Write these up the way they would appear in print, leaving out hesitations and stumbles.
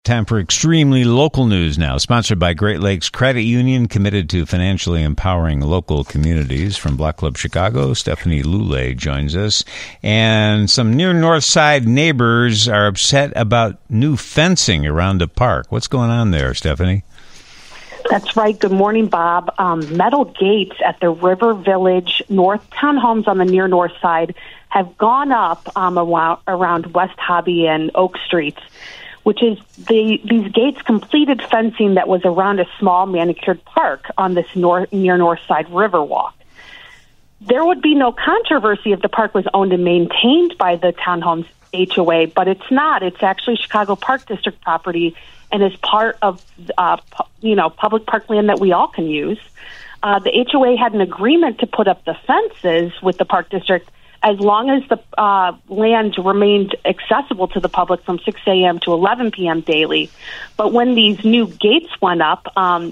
Time for extremely local news now, sponsored by Great Lakes Credit Union, committed to financially empowering local communities. From Block Club Chicago, Stephanie Lulay joins us. And some near North Side neighbors are upset about new fencing around the park. What's going on there, Stephanie? That's right. Good morning, Bob. Metal gates at the River Village North townhomes on the near North Side have gone up around West Hobby and Oak Streets, which is these gates completed fencing that was around a small manicured park on this near North Side Riverwalk. There would be no controversy if the park was owned and maintained by the townhomes HOA, but it's not. It's actually Chicago Park District property and is part of public parkland that we all can use. The HOA had an agreement to put up the fences with the Park District as long as the land remained accessible to the public from 6 a.m. to 11 p.m. daily. But when these new gates went up,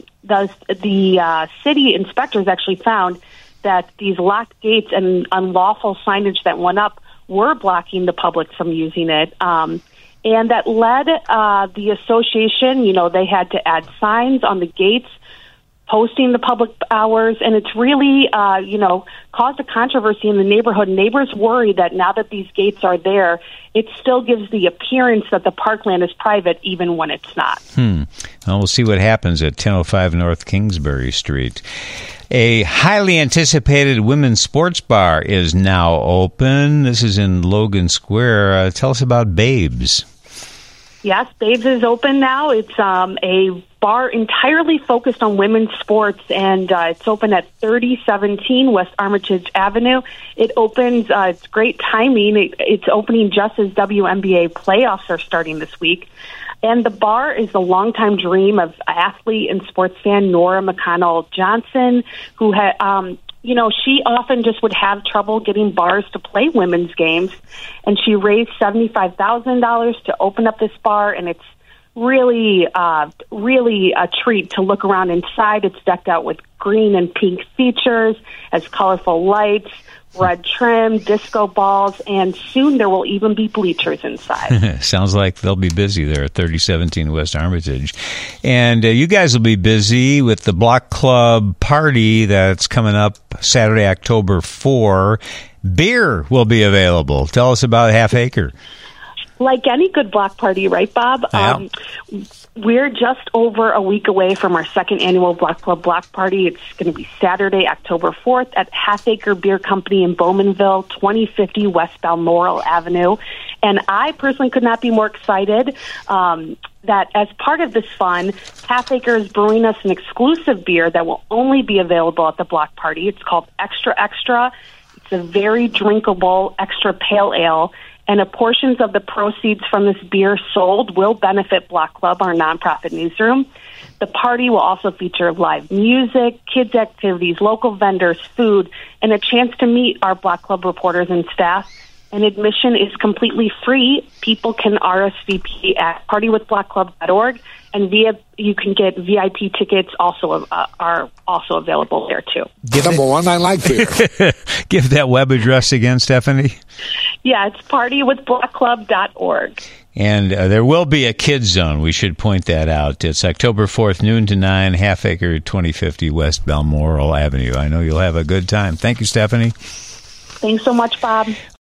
the city inspectors actually found that these locked gates and unlawful signage that went up were blocking the public from using it. And that led the association, they had to add signs on the gates, posting the public hours, and it's really, caused a controversy in the neighborhood. Neighbors worry that now that these gates are there, it still gives the appearance that the parkland is private, even when it's not. Well, we'll see what happens at 1005 North Kingsbury Street. A highly anticipated women's sports bar is now open. This is in Logan Square. Tell us about Babes. Yes, Babes is open now. It's a bar entirely focused on women's sports, and it's open at 3017 West Armitage Avenue. It opens, it's great timing. It's opening just as WNBA playoffs are starting this week. And the bar is the longtime dream of athlete and sports fan Nora McConnell Johnson, who had, she often just would have trouble getting bars to play women's games. And she raised $75,000 to open up this bar, and it's really a treat to look around inside. It's decked out with green and pink features, has colorful lights, red trim, disco balls, and soon there will even be bleachers inside. Sounds like they'll be busy there at 3017 West Armitage. And you guys will be busy with the Block Club party that's coming up Saturday, October 4. Beer will be available. Tell us about Half Acre. Like any good block party, right, Bob? Yeah. We're just over a week away from our second annual Block Club block party. It's going to be Saturday, October 4th at Half Acre Beer Company in Bowmanville, 2050 West Balmoral Avenue. And I personally could not be more excited that as part of this fun, Half Acre is brewing us an exclusive beer that will only be available at the block party. It's called Extra Extra. It's a very drinkable extra pale ale. And portions of the proceeds from this beer sold will benefit Block Club, our nonprofit newsroom. The party will also feature live music, kids' activities, local vendors, food, and a chance to meet our Block Club reporters and staff. And admission is completely free. People can RSVP at partywithblockclub.org, and you can get VIP tickets are also available there too. Number one, I like beer. Give that web address again, Stephanie. Yeah, it's partywithblockclub.org. And there will be a kids zone. We should point that out. It's October 4th, noon to 9, Half Acre, 2050 West Balmoral Avenue. I know you'll have a good time. Thank you, Stephanie. Thanks so much, Bob.